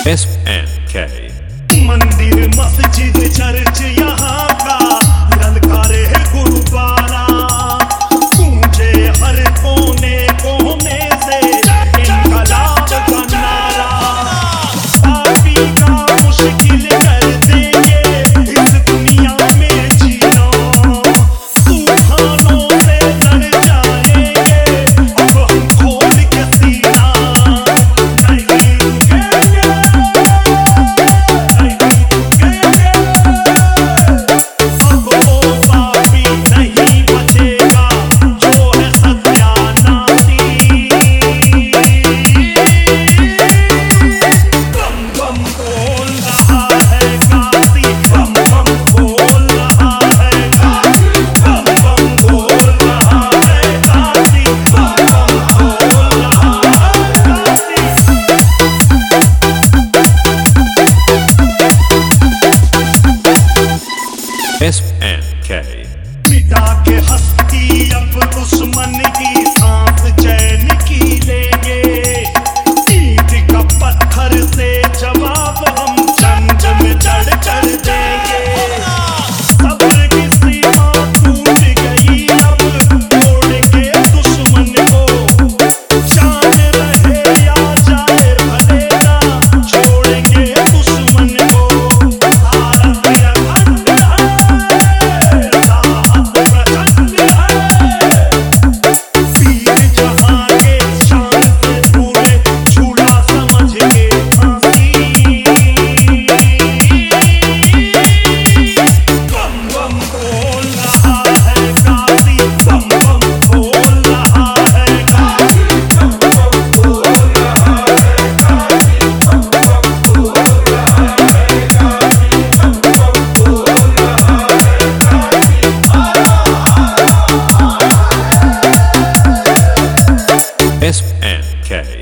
SNK मंदिर मस्जिद church यहाँ का ललकारे गुरुद्वारा गूंजे हर कोने कोने से इनकलाब का नारा पापी का मुश्किल कर देंगे इस दुनिया में जीना तूफानों से डर जाएंगे अब हम खोल के सीना नहीं रुकेंगे SNK मिटा के हस्ती अब दुश्मन की सांस चैन की लेंगे ईंट का पत्थर से जवाब हम जंग में चढ़ देंगे सब्र की सीमा टूट गई अब तोड़ेंगे दुश्मन को जान रहे या जाए भले ना छोड़ेंगे दुश्मन को भारत अखंड SNK